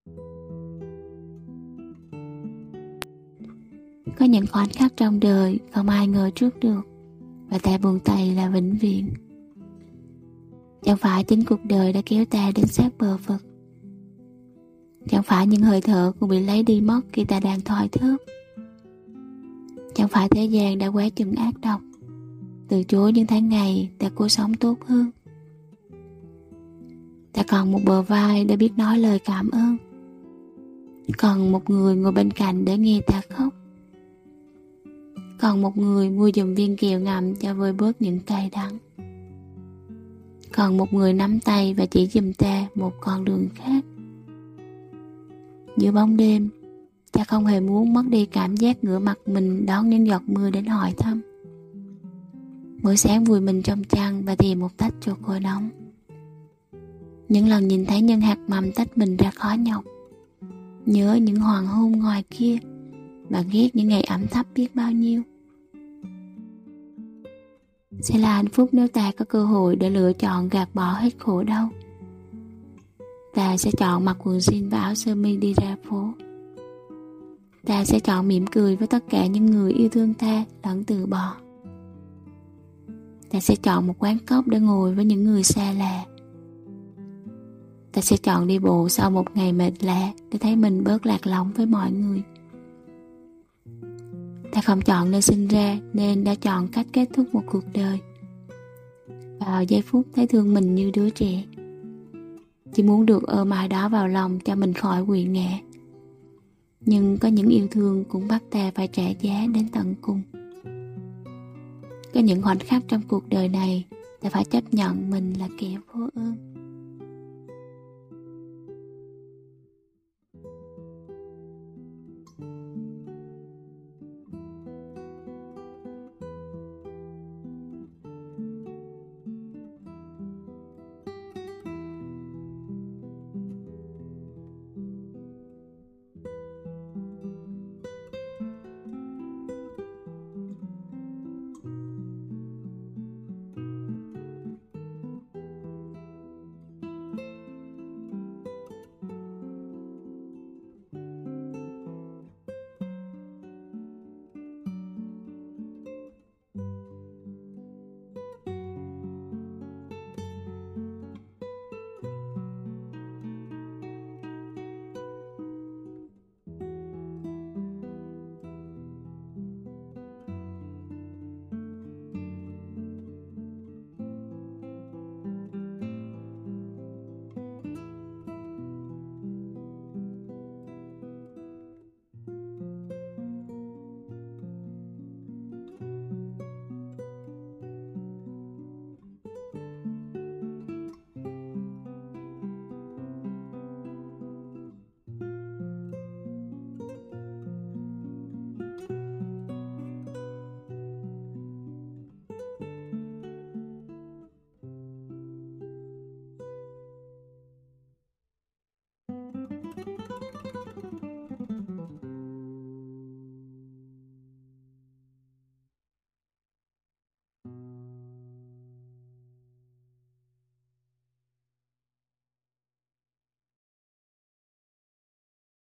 Có những khoảnh khắc trong đời không ai ngờ trước được, và ta buông tay là vĩnh viễn. Chẳng phải chính cuộc đời đã kéo ta đến sát bờ vực, chẳng phải những hơi thở cũng bị lấy đi mất khi ta đang thoi thóp, chẳng phải thế gian đã quá chừng ác độc, từ chối những tháng ngày ta cố sống tốt hơn. Ta còn một bờ vai để biết nói lời cảm ơn, còn một người ngồi bên cạnh để nghe ta khóc, còn một người mua giùm viên kẹo ngậm cho vơi bớt những cay đắng, còn một người nắm tay và chỉ giùm ta một con đường khác. Giữa bóng đêm, ta không hề muốn mất đi cảm giác ngửa mặt mình đón những giọt mưa đến hỏi thăm. Mỗi sáng vùi mình trong chăn và thìa một tách choco nóng. Những lần nhìn thấy nhân hạt mầm tách mình ra khó nhọc, nhớ những hoàng hôn ngoài kia và ghét những ngày ẩm thấp biết bao nhiêu. Sẽ là hạnh phúc nếu ta có cơ hội để lựa chọn gạt bỏ hết khổ đau. Ta sẽ chọn mặc quần jean và áo sơ mi đi ra phố. Ta sẽ chọn mỉm cười với tất cả những người yêu thương ta lẫn từ bỏ. Ta sẽ chọn một quán cóc để ngồi với những người xa lạ. Ta sẽ chọn đi bộ sau một ngày mệt lạ để thấy mình bớt lạc lõng với mọi người. Ta không chọn nơi sinh ra nên đã chọn cách kết thúc một cuộc đời. Vào giây phút thấy thương mình như đứa trẻ, chỉ muốn được ôm ai đó vào lòng cho mình khỏi quỵ ngã. Nhưng có những yêu thương cũng bắt ta phải trả giá đến tận cùng. Có những khoảnh khắc trong cuộc đời này ta phải chấp nhận mình là kẻ vô ơn.